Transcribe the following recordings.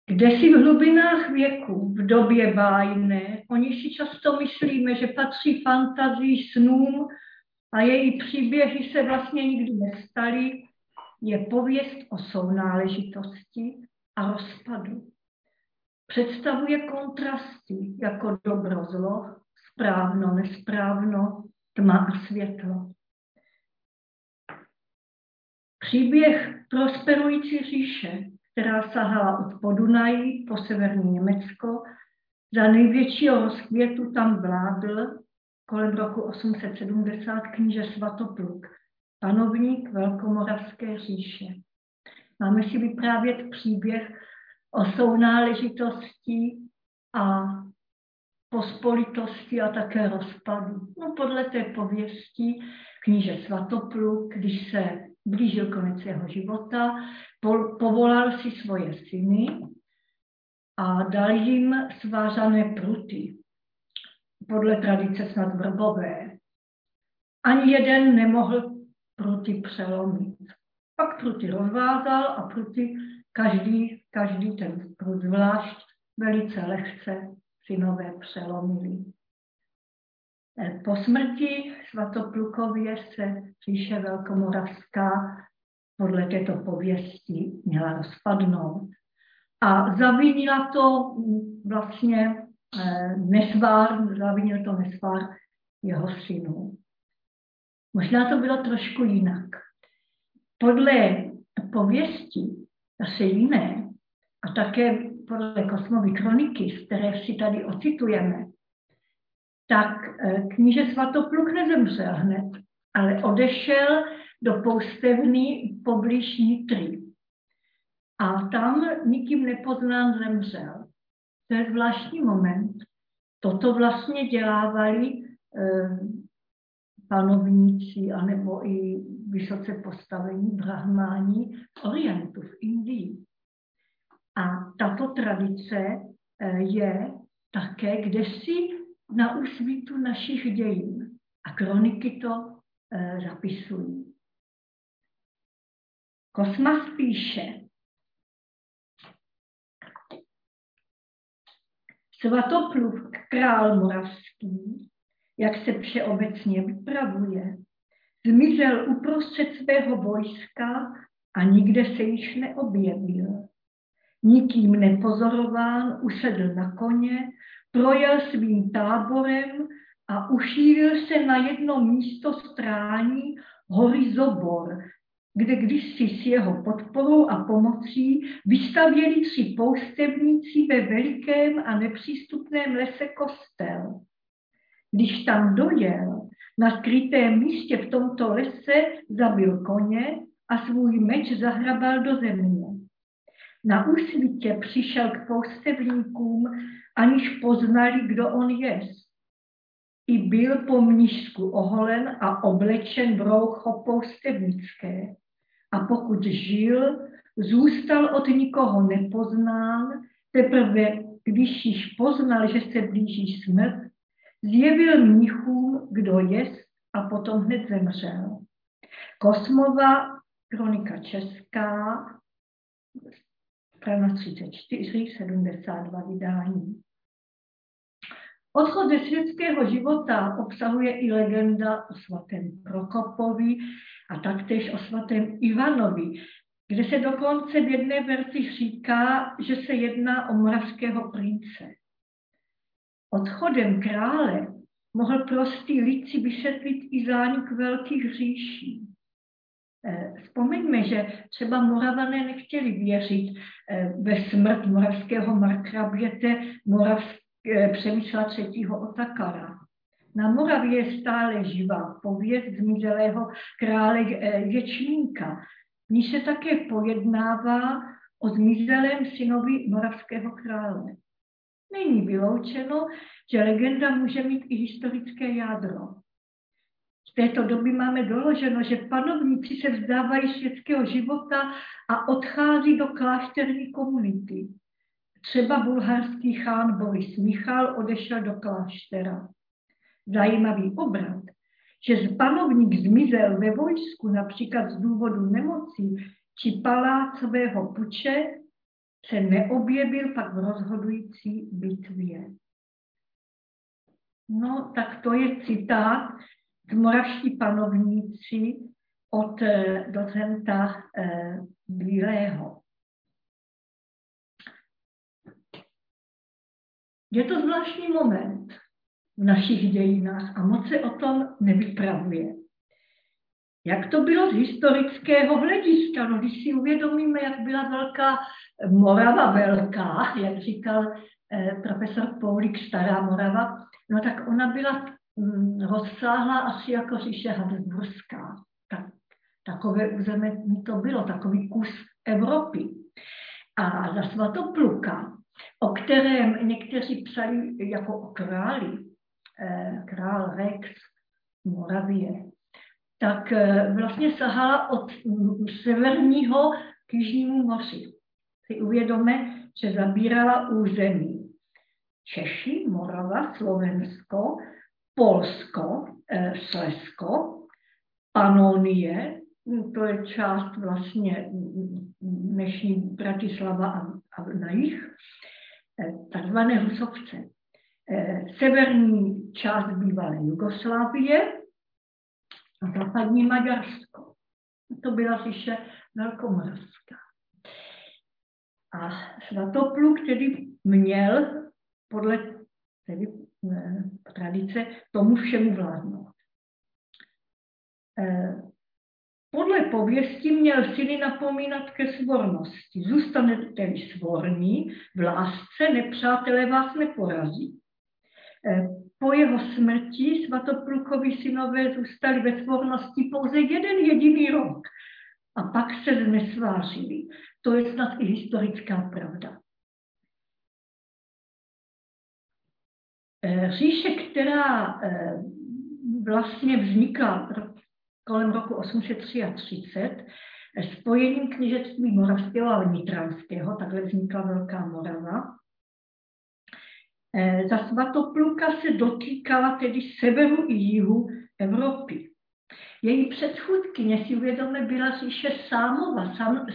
Kdesi v hlubinách věku, v době bájné, o níž si často myslíme, že patří fantazii, snům a její příběhy se vlastně nikdy nestaly, je pověst o sounáležitosti a rozpadu. Představuje kontrasty jako dobro, zlo, správno, nesprávno, tma a světlo. Příběh prosperující říše, která sahala od Podunají po severní Německo, za největšího rozkvětu tam vládl kolem roku 870 kníže Svatopluk, panovník Velkomoravské říše. Máme si vyprávět příběh o sounáležitosti a pospolitosti a také rozpadu. No, podle té pověsti kníže Svatopluk, když se blížil konec jeho života, povolal si svoje syny a dal jim svázané pruty, podle tradice snad vrbové. Ani jeden nemohl pruty přelomit. Pak pruty rozvázal a pruty každý ten prut zvlášť velice lehce synové přelomili. Po smrti Svatoplukově se říše Velkomoravská podle této pověsti měla rozpadnout. A zavinila to vlastně zavinil to nesvár jeho synů. Možná to bylo trošku jinak. Podle pověsti, zase jiné, a také podle Kosmovy kroniky, z které si tady ocitujeme, tak kníže Svatopluk nezemřel hned, ale odešel do poustevny poblíž Nitry. A tam nikým nepoznán zemřel. To je zvláštní moment. Toto vlastně dělávali panovníci anebo i vysoce postavení brahmáni v Orientu, v Indii. A tato tradice je také kdesi na úsvitu našich dějin. A kroniky to zapisují. Kosmas píše: Svatopluk, král moravský, jak se všeobecně vypravuje, zmizel uprostřed svého vojska a nikde se již neobjevil. Nikým nepozorován usedl na koně, projel svým táborem a ušířil se na jedno místo strání hory Zobor, kde kdysi s jeho podporou a pomocí vystavěli 3 poustevníci ve velikém a nepřístupném lese kostel. Když tam dojel, na skrytém místě v tomto lese zabil koně a svůj meč zahrabal do země. Na úsvitě přišel k poustevníkům, aniž poznali, kdo on je. I byl po mnišsku oholen a oblečen v roucho poustevnické. A pokud žil, zůstal od nikoho nepoznán, teprve když již poznal, že se blíží smrt, zjevil mnichům, kdo jest, a potom hned zemřel. Kosmova kronika česká, strana 34, 72 vydání. Odchod ze světského života obsahuje i legenda o svatém Prokopovi a taktéž o svatém Ivanovi, kde se dokonce v jedné verzi říká, že se jedná o moravského prince. Odchodem krále mohl prostý lid si vysvětlit i zánik velkých říší. Vzpomeňme, že třeba Moravané nechtěli věřit ve smrt moravského markraběte Přemysla III. Otakara. Na Moravě je stále živá pověst zmizelého krále Ječmínka. V ní se také pojednává o zmizelém synovi moravského krále. Není vyloučeno, že legenda může mít i historické jádro. Z této doby máme doloženo, že panovníci se vzdávají světského života a odchází do klášterní komunity. Třeba bulharský chán Boris Michal odešel do kláštera. Zajímavý obrat, že panovník zmizel ve vojsku například z důvodu nemocí či palácového puče, se neobjevil pak v rozhodující bitvě. No, tak to je citát z Moravští panovníci od docenta Bílého. Je to zvláštní moment v našich dějinách a moc se o tom nevypravuje. Jak to bylo z historického hlediska? No, když si uvědomíme, jak byla velká Morava velká, jak říkal profesor Poulík, Stará Morava, no tak ona byla rozsáhlá asi jako říše Habsburská. Takové území to bylo, takový kus Evropy. A za Svatopluka, o kterém někteří psali jako o králi, král Rex Moravie, tak vlastně sahala od severního k jižnímu moři. Si uvědomíme, že zabírala území Češi, Morava, Slovensko, Polsko, Slezsko, Panonie, to je část vlastně dnešní Bratislava a na jih, takzvané Husovce. Severní část bývalé Jugoslávie a západní Maďarsko. To byla říše velkomoravská. A Svatopluk tedy měl podle tedy, tradice tomu všemu vládnout. Podle pověsti měl syny napomínat ke svornosti. Zůstanete-li svorní, v lásce nepřátelé vás neporazí. Po jeho smrti Svatoplukovi synové zůstali ve svornosti pouze jeden jediný rok a pak se znesvářili. To je snad i historická pravda. Říše, která vlastně vznikla kolem roku 833 spojením knížectví Moravského a Nitranského, takhle vznikla Velká Morava. Za Svatopluka se dotýkala tedy severu i jihu Evropy. Její předchůdkyně, si uvědomíme, byla říše Sámova.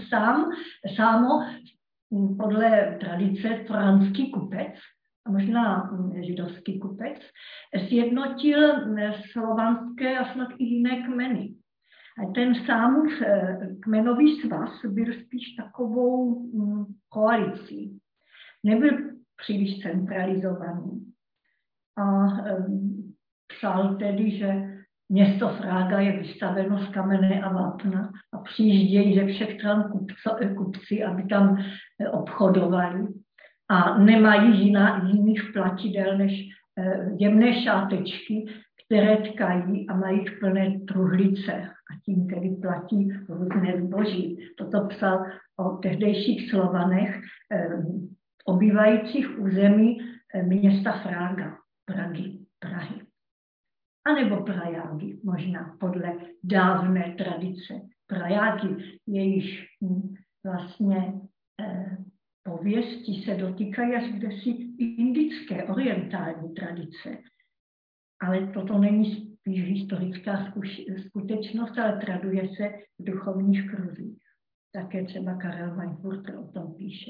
Sámo, podle tradice franský kupec, a možná židovský kupec, sjednotil slovanské a snad i jiné kmeny. A ten Sámův kmenový svaz byl spíš takovou koalicí. Nebyl příliš centralizovaný. A psal tedy, že město Frága je vystaveno z kamene a vápna a přijíždějí ze všech stran kupci, aby tam obchodovali. A nemají jiných platidel než jemné šátečky, které tkají a mají plné truhlice. A tím tedy platí různé zboží. Toto psal o tehdejších Slovanech, obývajících území města Frága, Prahy. A nebo Prajágy, možná podle dávné tradice. Prajágy, jejíž vlastně pověsti se dotýkají až kdesi indické, orientální tradice. Ale toto není spíš historická skutečnost, ale traduje se v duchovních kruzích. Také třeba Karel Weinfurter o tom píše.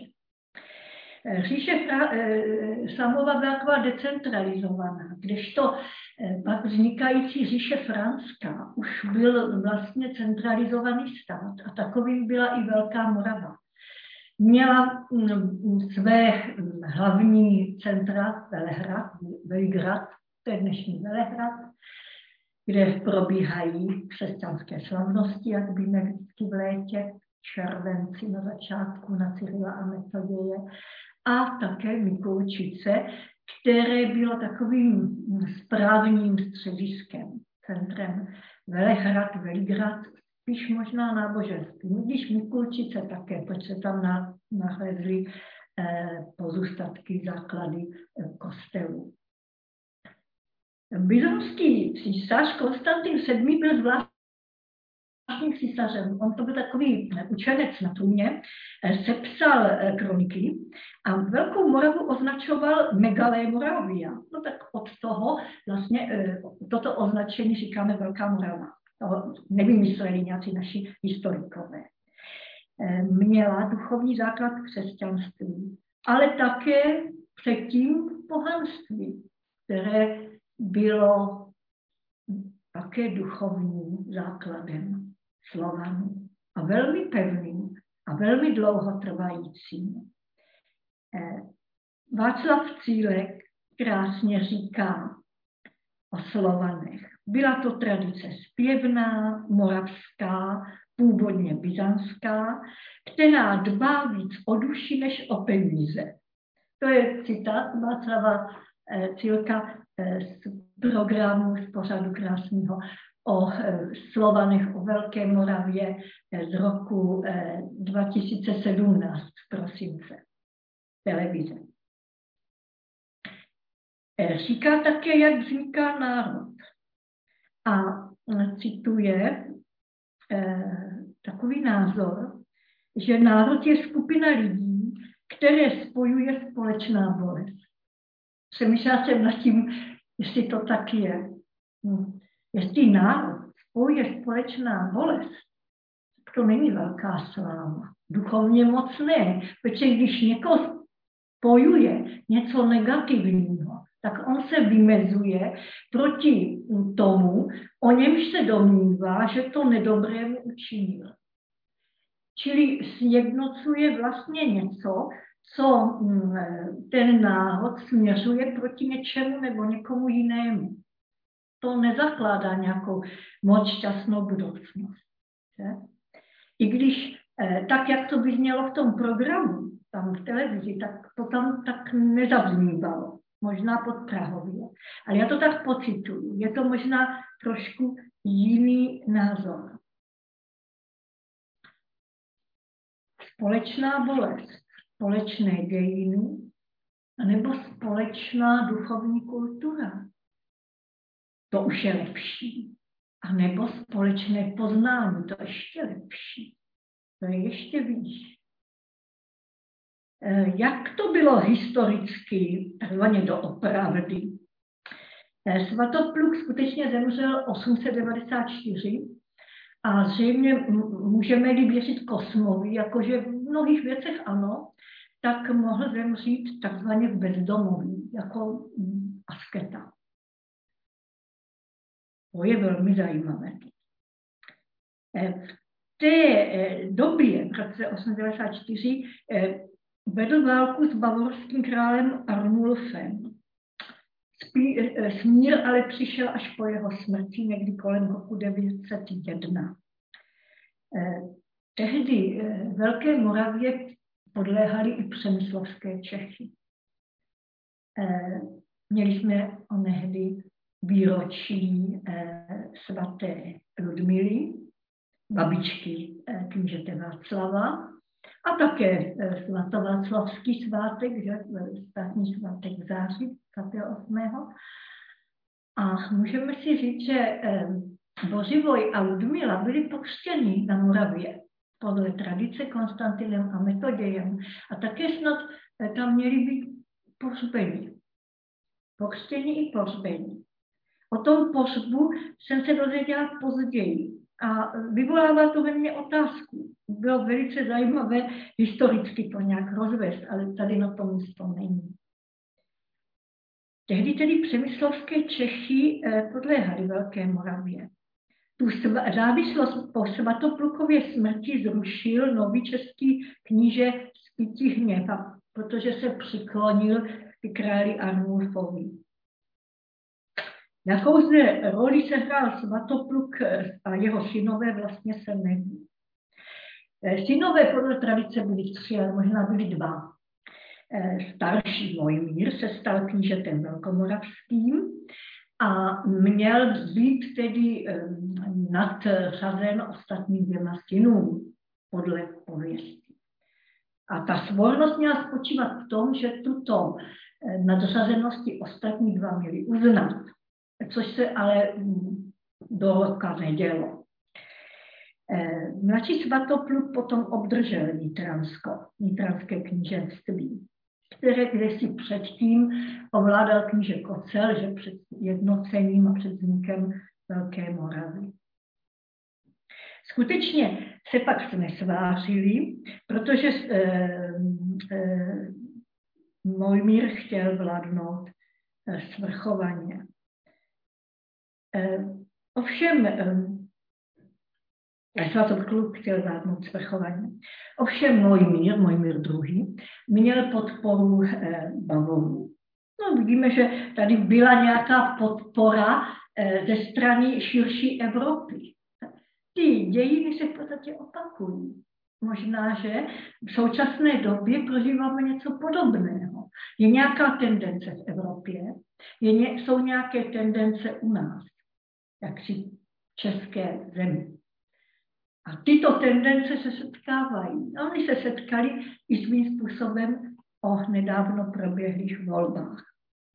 Říše Sámova byla taková decentralizovaná, kdežto pak vznikající říše Franská už byl vlastně centralizovaný stát a takovým byla i Velká Morava. Měla své hlavní centra Veligrad, to je dnešní Velehrad, kde probíhají křesťanské slavnosti, jak víme vždycky v létě, červenci na začátku, na Cyrila a Metoděje, a také Mikulčice, které bylo takovým správním střediskem, centrem Velehrad, Veligrad, spíš možná náboženství. Když Mikulčice také, protože se tam nalezly pozůstatky, základy kostelů. Byzantský císař Konstantin VII. Byl zvláštním císařem. On to byl takový učenec na Tuně, sepsal kroniky a Velkou Moravu označoval Megalé Moravia. No tak od toho vlastně toto označení říkáme Velká Morava. To nevymysleli nějací naši historikové. měla duchovní základ křesťanství, ale také předtím pohanství, které bylo také duchovním základem Slovanů a velmi pevným a velmi dlouhotrvajícím. Václav Cílek krásně říká o Slovanech. Byla to tradice zpěvná, moravská, původně byzantská, která dbá víc o duši než o peníze. To je citát Václava Cílka z programu, z pořadu krásného o Slovanech, o Velké Moravě z roku 2017 prosince televize. Říká také, jak vzniká národ. A cituje takový názor, že národ je skupina lidí, které spojuje společná bolest. Přemýšlela jsem nad tím, jestli to tak je. Jestli národ spojuje společná bolest, to není velká sláva. Duchovně moc ne, protože když někoho spojuje něco negativního, tak on se vymezuje proti tomu, o němž se domnívá, že to nedobrému učinil. Čili sjednocuje vlastně něco, co ten národ směřuje proti něčemu nebo někomu jinému. To nezakládá nějakou moc šťastnou budoucnost. Že? I když tak, jak to vyznělo v tom programu, tam v televizi, tak to tam tak nezaznívalo. Možná podprahově. Ale já to tak pocituju. Je to možná trošku jiný názor. Společná bolest, společné dějiny, nebo společná duchovní kultura. To už je lepší. A nebo společné poznání, to ještě lepší. To je ještě výš. Jak to bylo historicky, takzvaně doopravdy? Svatopluk skutečně zemřel 894 a zřejmě můžeme-li věřit Kosmovi, jakože v mnohých věcech ano, tak mohl zemřít takzvaně v bezdomoví, jako asketa. To je velmi zajímavé. V té době, v roce 894, vedl válku s bavorským králem Arnulfem. Smír ale přišel až po jeho smrti, někdy kolem roku 901. Tehdy Velké Moravě podléhaly i přemyslovské Čechy. Měli jsme onehdy výročí svaté Ludmily, babičky knížete Václava, a také svatováclavský svátek, že? Státní svátek v září 28. A můžeme si říct, že Bořivoj a Ludmila byli pokřtěni na Moravě podle tradice Konstantinem a Metodějem a také snad tam měli být pohřbeni. Pokřtěni i pohřbeni. O tom pohřbu jsem se dozvěděla později. A vyvolává to ve mně otázku. Bylo velice zajímavé historicky to nějak rozvést, ale tady na tom místo není. Tehdy tedy přemyslovské Čechy podléhaly Velké Moravě. Tu závislost po Svatoplukově smrti zrušil nový český kníže Spytihněv, protože se přiklonil k králi Arnulfovi. Jakou zde roli sehrál Svatopluk a jeho synové, vlastně se neví. Synové podle tradice byli 3, ale možná byli 2. Starší Mojmír se stal knížetem velkomoravským a měl být tedy nadřazen ostatním 2 synům podle pověsti. A ta svornost měla spočívat v tom, že tuto nadřazenosti ostatní 2 měli uznat, což se ale do roka nedělo. Mladší Svatopluk potom obdržel nitranské knížectví, které kdysi předtím ovládal kníže Kocel, že před jednocením a před vznikem Velké Moravy. Skutečně se pak nesvářili, protože Mojmír chtěl vládnout svrchovaně. Ovšem, Svatopluk chtěl vládnout svrchovaně. Ovšem Mojmír II. Měl podporu Bavorů. No, vidíme, že tady byla nějaká podpora ze strany širší Evropy. Ty dějiny se v podstatě opakují. Možná, že v současné době prožíváme něco podobného. Je nějaká tendence v Evropě, jsou nějaké tendence u nás, jak si v české zemi. A tyto tendence se setkávají. A oni se setkali i svým způsobem o nedávno proběhlých volbách.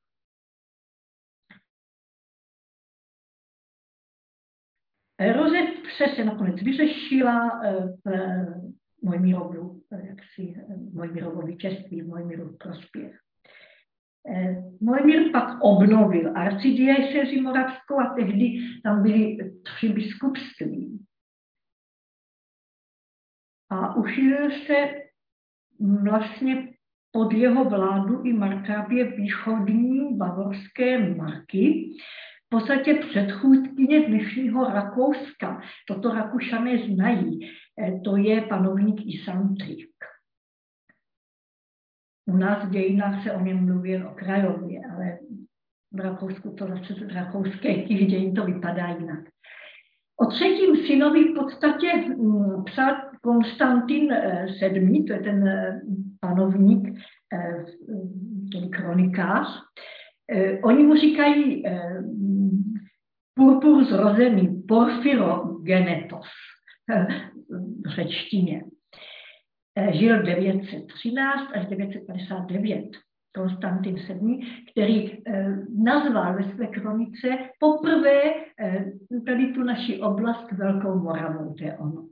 Eroze se nakonec vyřešila v Mojmírovo vítězství, v Mojmírův prospěch. Mojmír pak obnovil arcidiecézi moravskou a tehdy tam byly 3 biskupství. A uchýlil se vlastně pod jeho vládu i markrabě východní bavorské Marky, v podstatě předchůdkyně dnešního Rakouska. Toto Rakušané znají. To je panovník Isantrik. U nás v dějinách se o něm mluví jen okrajově, ale v Rakousku to zase z rakouských dějin to vypadá jinak. O 3. synovi v podstatě psal Konstantin VII., to je ten panovník, ten kronikář. Oni mu říkají purpur zrozený, Porfirogenetos v řečtině. Žil 913 až 959. Konstantin VII., který nazval ve své kronice poprvé tady tu naši oblast Velkou Moravou, to je ono.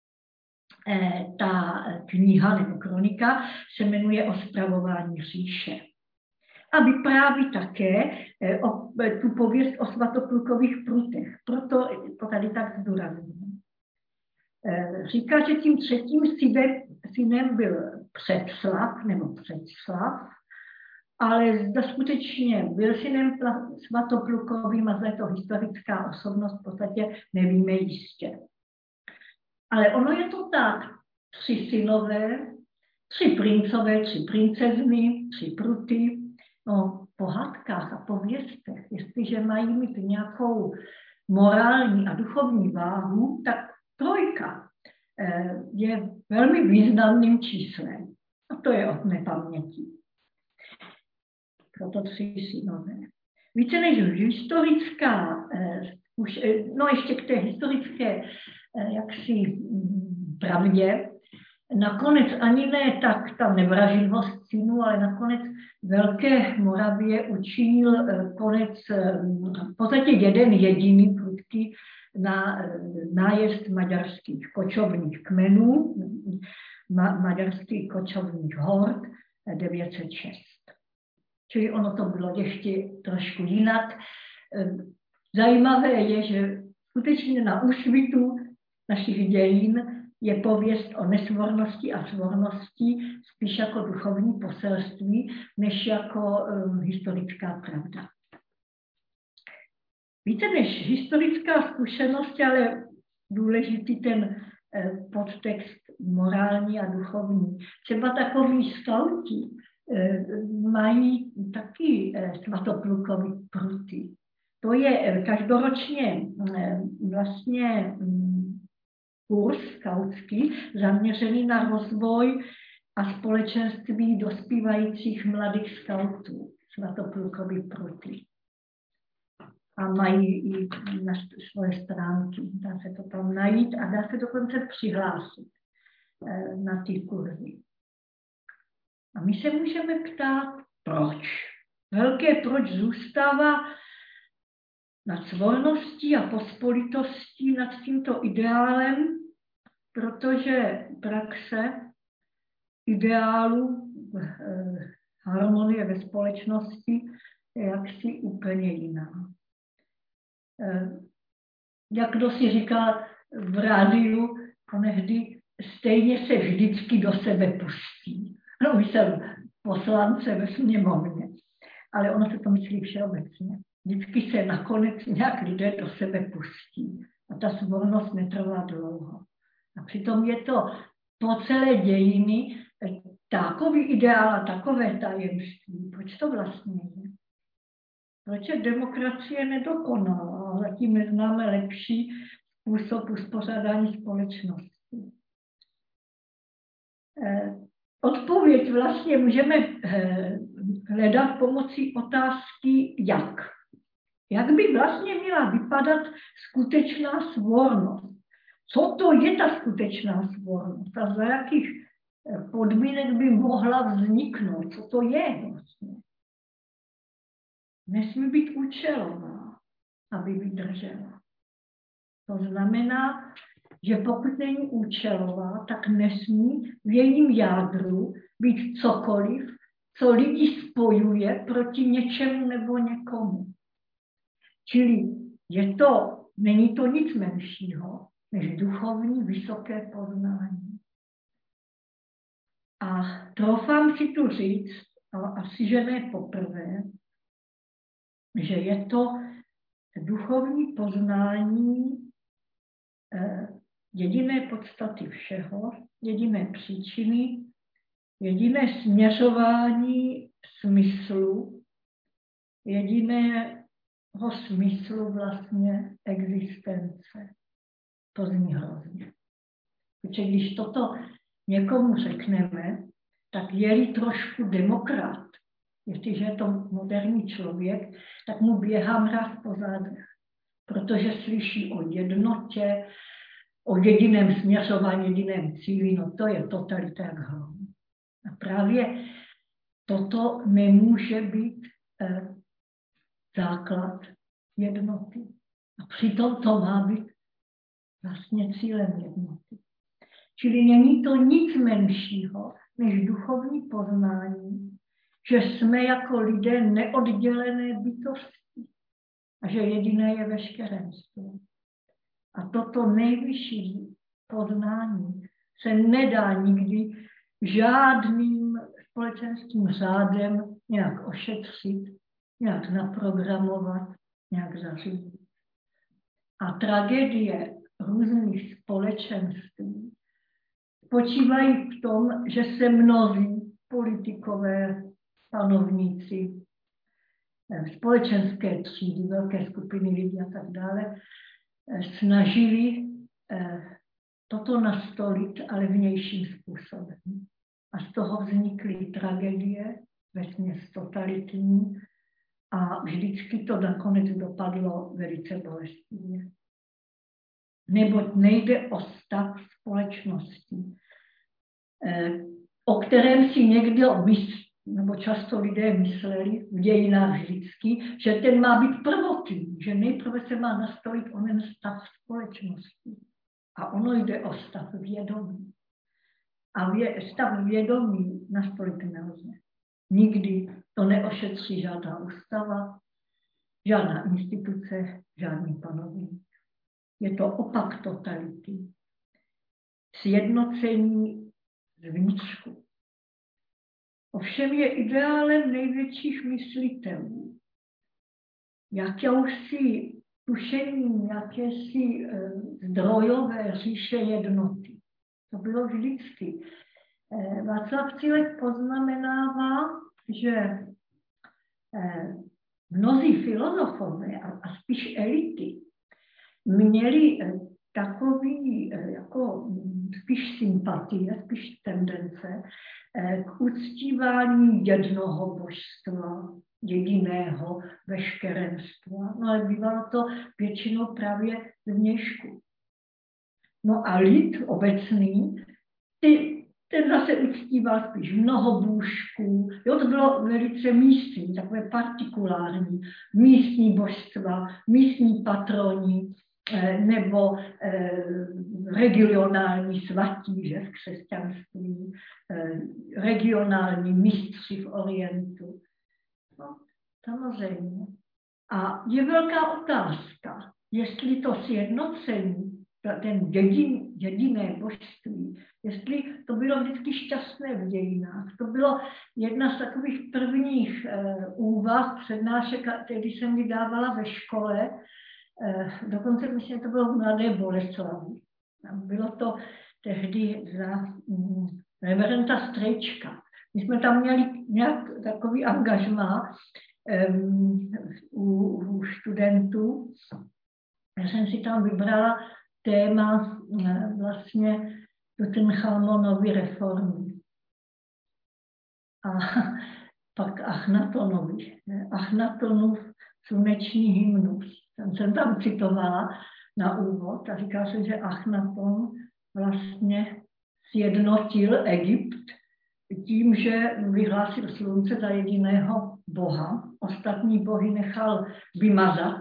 Ta kniha nebo kronika se jmenuje O spravování říše. A vypráví také tu pověst o Svatoplukových prutech. Proto to tady tak zdůrazňuji. Říká, že tím 3. synem byl Předslav, ale zda skutečně byl synem Svatoplukovým a zda je to historická osobnost, v podstatě nevíme jistě. Ale ono je to tak, 3 synové, 3 princové, 3 princezny, 3 pruty. No, v pohádkách a pověstech, jestliže mají mít nějakou morální a duchovní váhu, tak 3 je velmi významným číslem. A to je od nepaměti. Proto 3 synové. Více než historická, no ještě k té historické jaksi pravdě, nakonec ani ne tak ta nevraživost synů, ale nakonec Velké Moravě učinil konec v podstatě jeden jediný prudký na nájezd maďarských kočovných kmenů, maďarských kočovných hord 906. Čili ono to bylo ještě trošku jinak. Zajímavé je, že skutečně na úsvitu našich dějin je pověst o nesvornosti a svornosti spíš jako duchovní poselství, než jako historická pravda. Více než historická zkušenost, ale důležitý ten podtext morální a duchovní. Třeba takoví skauti mají taky Svatoplukový pruty. To je každoročně vlastně kurz skautský zaměřený na rozvoj a společenství dospívajících mladých skautů, Svatoplukový pruty. A mají i na svoje stránky. Dá se to tam najít a dá se dokonce přihlásit na ty kurzy. A my se můžeme ptát, proč. Velké proč zůstává nad svorností a pospolitostí, nad tímto ideálem, protože praxe ideálu harmonie ve společnosti je jaksi úplně jiná. Jak kdo si říká, v rádiu onehdy stejně se vždycky do sebe pustí. No, myslím poslance ve sněmovně, ale ono se to myslí všeobecně. Vždycky se nakonec nějak lidé do sebe pustí a ta svornost netrvá dlouho. A přitom je to po celé dějiny takový ideál a takové tajemství. Proč to vlastně je? Proč je demokracie nedokonalá a zatím neznáme lepší způsob uspořádání společnosti? Odpověď vlastně můžeme hledat pomocí otázky jak. Jak by vlastně měla vypadat skutečná svornost? Co to je ta skutečná svornost? A za jakých podmínek by mohla vzniknout? Co to je vlastně? Nesmí být účelová, aby vydržela. To znamená, že pokud není účelová, tak nesmí v jejím jádru být cokoliv, co lidi spojuje proti něčemu nebo někomu. Čili není to nic menšího, než duchovní vysoké poznání. A troufám si tu říct, ale asi, že ne poprvé, že je to duchovní poznání jediné podstaty všeho, jediné příčiny, jediné směřování smyslu, jediného smyslu vlastně existence. To zní hrozně. Protože když toto někomu řekneme, tak je-li trošku demokrat, jestliže je to moderní člověk, tak mu běhá mráz po zádech, protože slyší o jednotě, o jediném směřování, jediném cíli, no to je totalita jak hrom. A právě toto nemůže být základ jednoty. A přitom to má být vlastně cílem jednoty. Čili není to nic menšího, než duchovní poznání, že jsme jako lidé neoddělené bytosti a že jediné je veškerenství. A toto nejvyšší poznání se nedá nikdy žádným společenským řádem nějak ošetřit, nějak naprogramovat, nějak zařídit. A tragédie různých společenství spočívají v tom, že se mnozí politikové, panovníci, společenské třídy, velké skupiny lidí a tak dále, snažili toto nastolit, ale vnějším způsobem. A z toho vznikly tragédie, vesměs totalitní, a vždycky to nakonec dopadlo velice bolestivě. Neboť nejde o stav společnosti, o kterém si někdo myslí, nebo často lidé mysleli v dějinách vždycky, že ten má být prvotný, že nejprve se má nastolit onen stav společnosti. A ono jde o stav vědomí. A stav vědomí nastolit nelze. Nikdy to neošetří žádná ústava, žádná instituce, žádný panovník. Je to opak totality. Sjednocení zvnitřku. Ovšem je ideálem největších myslitelů. Jakousi tušení, jakési zdrojové říše jednoty. To bylo vždycky. Václav Cílek poznamenává, že mnozí filozofové a spíš elity měli takový jako spíš sympatie, spíš tendence k uctívání jednoho božstva, jediného veškerenstva. No ale bývalo to většinou právě zvnějšku. No a lid obecný, ten zase uctíval spíš mnohobůžků. Jo, to bylo velice místní, takové partikulární, místní božstva, místní patroni, nebo regionální svatí, že v křesťanství, regionální mistři v Orientu. No, samozřejmě. A je velká otázka, jestli to sjednocení ten jediné božství, jestli to bylo vždycky šťastné v dějinách. To bylo jedna z takových prvních úvah, přednášek, který jsem vydávala ve škole. Dokonce myslím, že to bylo v Mladé Boleslavi. Bylo to tehdy za reverenta Strejčka. My jsme tam měli nějak takový angažmá u studentů. Já jsem si tam vybrala téma vlastně Tutanchamonovy reformy. A pak Achnatonův sluneční hymnus. Jsem tam citovala na úvod a říkala jsem, že Achnaton vlastně sjednotil Egypt tím, že vyhlásil slunce za jediného boha. Ostatní bohy nechal vymazat,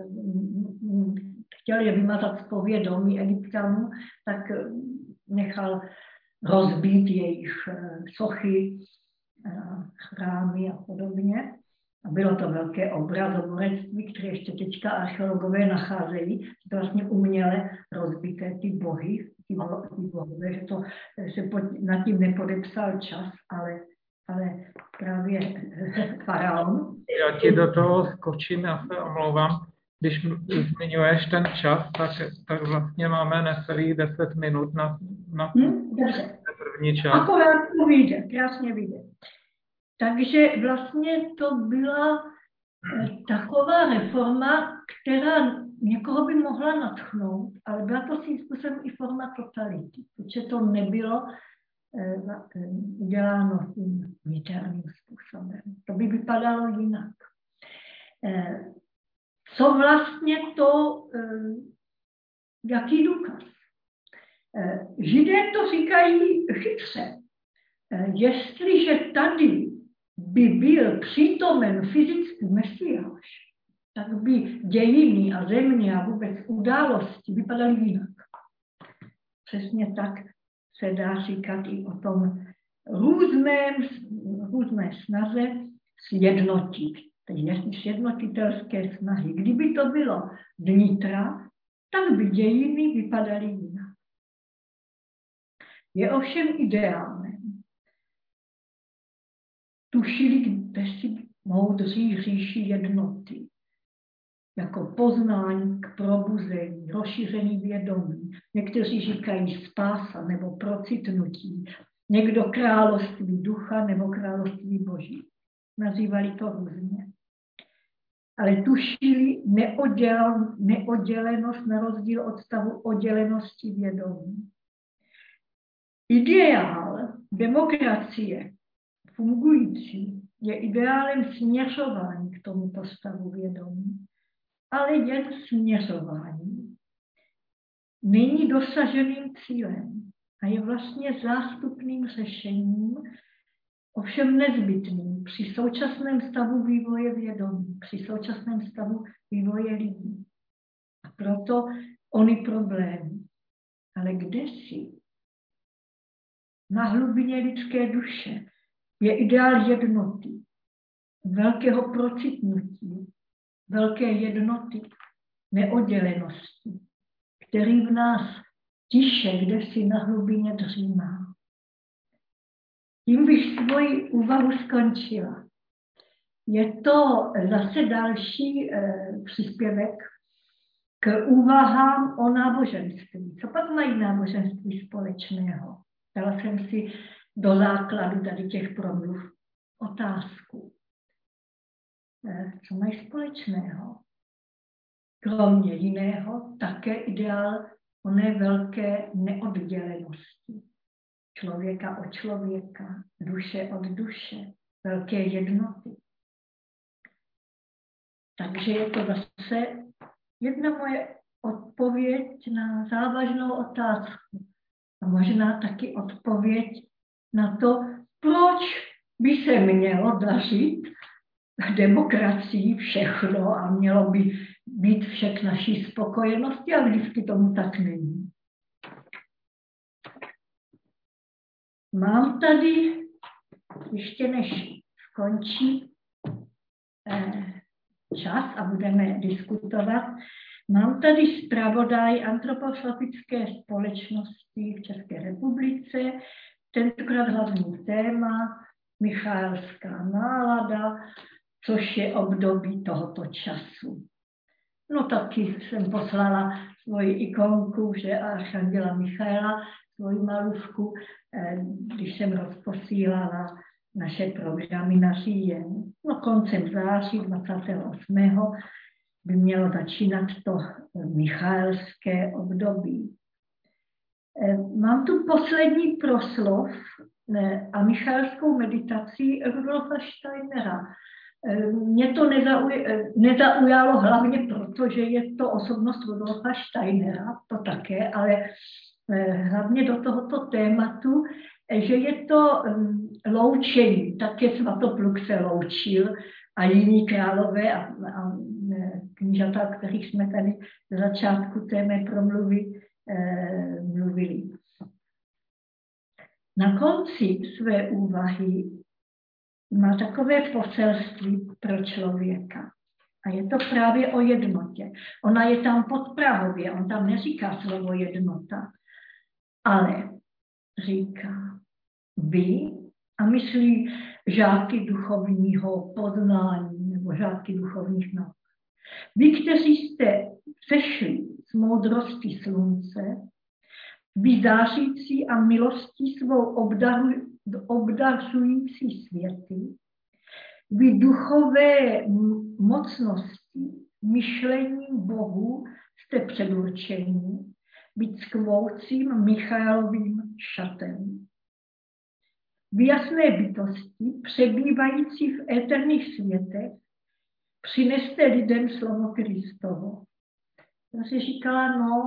chtěl je vymazat z povědomí Egypťanů, tak nechal rozbít jejich sochy, chrámy a podobně. A bylo to velké obrazoborectví, které ještě teďka archeologové nacházejí, to vlastně uměle rozbité ty bohy, že to se nad tím nepodepsal čas, ale právě faraon. Já ti do toho skočím, já se omlouvám. Když zmiňuješ ten čas, tak vlastně máme necelých 10 minut na první čas. Akorát to vyjde, krásně vyjde. Takže vlastně to byla taková reforma, která někoho by mohla nadchnout, ale byla to svým způsobem i forma totality, protože to nebylo uděláno tím vnitřním způsobem. To by vypadalo jinak. Co vlastně to, jaký důkaz? Židé to říkají chytře. Jestliže tady by byl přítomen fyzický Mesiáš, tak by dějiny a země a vůbec události vypadaly jinak. Přesně tak se dá říkat i o tom různé snaze sjednotit. Teď sjednotitelské snahy. Kdyby to bylo vnitra, tak by dějiny vypadaly jinak. Je ovšem ideálné. Tušili kdysi moudří říši jednoty, jako poznání k probuzení, rozšíření vědomí. Někteří říkají spása nebo procitnutí, někdo království ducha nebo království boží. Nazývali to různě. Ale tušili neoddělenost na rozdíl od stavu oddělenosti vědomí. Ideál demokracie fungující je ideálem směřování k tomuto stavu vědomí, ale jen směřování. Není dosaženým cílem a je vlastně zástupným řešením, ovšem nezbytným při současném stavu vývoje vědomí, při současném stavu vývoje lidí. A proto ony problémy. Ale kdesi na hlubině lidské duše je ideál jednoty, velkého procitnutí, velké jednoty, neoddělenosti, který v nás tiše, kdesi na hlubině dřímá. Tím bych svoji úvahu skončila. Je to zase další příspěvek k úvahám o náboženství. Co pak mají náboženství společného? Dala jsem si do základu tady těch promluv otázku. Co mají společného? Kromě jiného také ideál oné velké neoddělenosti. Člověka od člověka, duše od duše, velké jednoty. Takže je to zase jedna moje odpověď na závažnou otázku. A možná taky odpověď na to, proč by se mělo dařit demokracii všechno a mělo by být vše k naší spokojenosti a vždycky tomu tak není. Mám tady, ještě než skončí čas a budeme diskutovat, Mám tady zpravodaj antroposofické společnosti v České republice, tentokrát hlavní téma Michaelská nálada, což je období tohoto času. No taky jsem poslala svoji ikonku, že archanděla Michaela, svoji malůvku, když jsem rozposílala naše programy na říjen. No koncem září 28. by mělo začínat to michaelské období. Mám tu poslední proslov a michaelskou meditaci Rudolfa Steinera. Mě to nezaujalo hlavně proto, že je to osobnost Rudolfa Steinera, to také, ale hlavně do tohoto tématu, že je to loučení, také Svatopluk se loučil a jiní králové a knížata, o kterých jsme tady v začátku té mé promluvy mluvili. Na konci své úvahy má takové poselství pro člověka. A je to právě o jednotě. Ona je tam podprahově, on tam neříká slovo jednota, ale říká vy a myslí žáky duchovního poznání nebo žáky duchovních nauk. Vy, kteří jste sešli z moudrosti slunce, vy zářící a milostí svou obdařující světy, vy duchové mocnosti, myšlením Bohu jste předurčení být skvoucím Michaelovým šatem. Vy jasné bytosti, přebývající v éterních světech, přineste lidem slovo Kristovo. Já si říkala, no,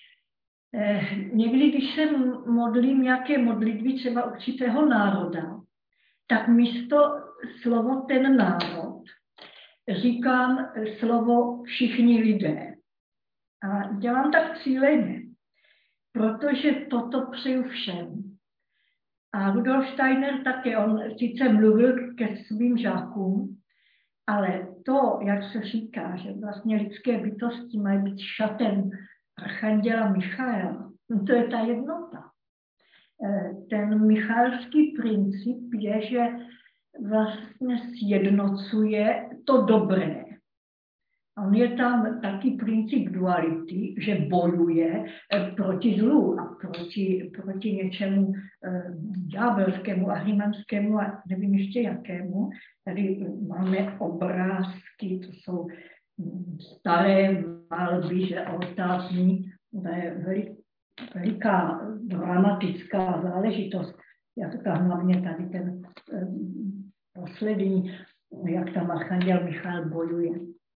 někdy, když se modlím nějaké modlitby třeba určitého národa, tak místo slovo ten národ říkám slovo všichni lidé. A dělám tak cíleně, protože toto přeju všem. A Rudolf Steiner také, on sice mluvil ke svým žákům, ale to, jak se říká, že vlastně lidské bytosti mají být šatem archanděla Michaela, no to je ta jednota. Ten michaelský princip je, že vlastně sjednocuje to dobré. On je tam taky princip duality, že bojuje proti zlu a proti něčemu ďábelskému, ahrimanskému a nevím ještě jakému. Tady máme obrázky, to jsou staré malby, že oltářní, to je veliká dramatická záležitost. Já to tam hlavně tady ten poslední, jak tam archanděl Michael bojuje.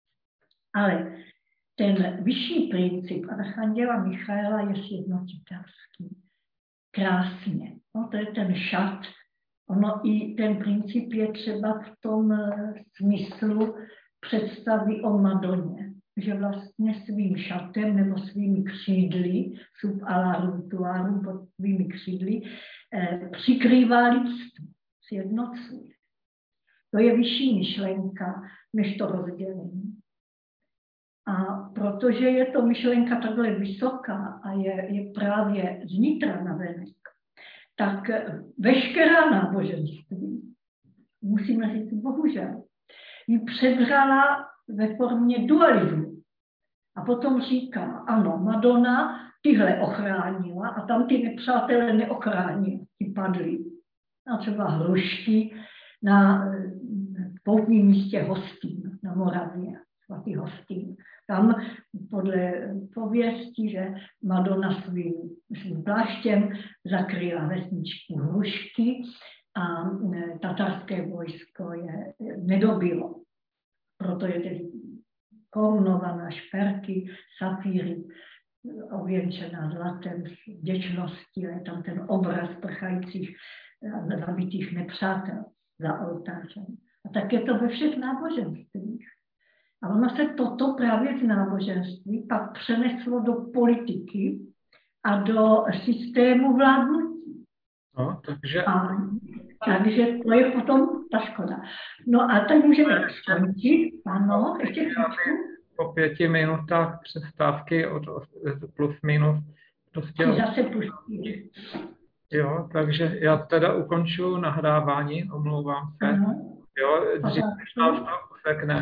Ale ten vyšší princip archanděla Michaela je sjednotitelský. Krásně. No, to je ten šat. Ono i ten princip je třeba v tom smyslu představy o Madoně. Že vlastně svým šatem nebo svými křídly, sub alarum tuarum pod svými křídly, přikrývá lidstvo, sjednocuje. To je vyšší myšlenka, než to rozdělení. A protože je to myšlenka takhle vysoká a je právě znitra navenek, tak veškerá náboženství, musíme říct bohužel, ji předhrala ve formě dualismu. A potom říká, ano, Madonna tyhle ochránila a tam ty nepřátelé neochránili, ty padly. A třeba hrušky na poutním místě Hostín, na Moravě, svatý Hostín. Tam podle pověstí, že Madonna svým pláštěm zakryla vesničku Hrušky a tatarské vojsko je nedobilo. Proto je tedy korunovaná šperky, safíry, ověnčená zlatem, s vděčností, je tam ten obraz prchajících zabitých nepřátel za oltářem. A tak je to ve všech náboženstvích. A ono se toto právě z náboženství pak přeneslo do politiky a do systému vládnutí. No, Takže to je potom ta škoda. No a tak můžeme skončit. Ano, ještě chvíli. po 5 minutách přestávky od plus minus prostě. Si zase pustit. Jo, takže já teda ukončuju nahrávání, omlouvám se. Ano. Jo, dřív než nás to usekne.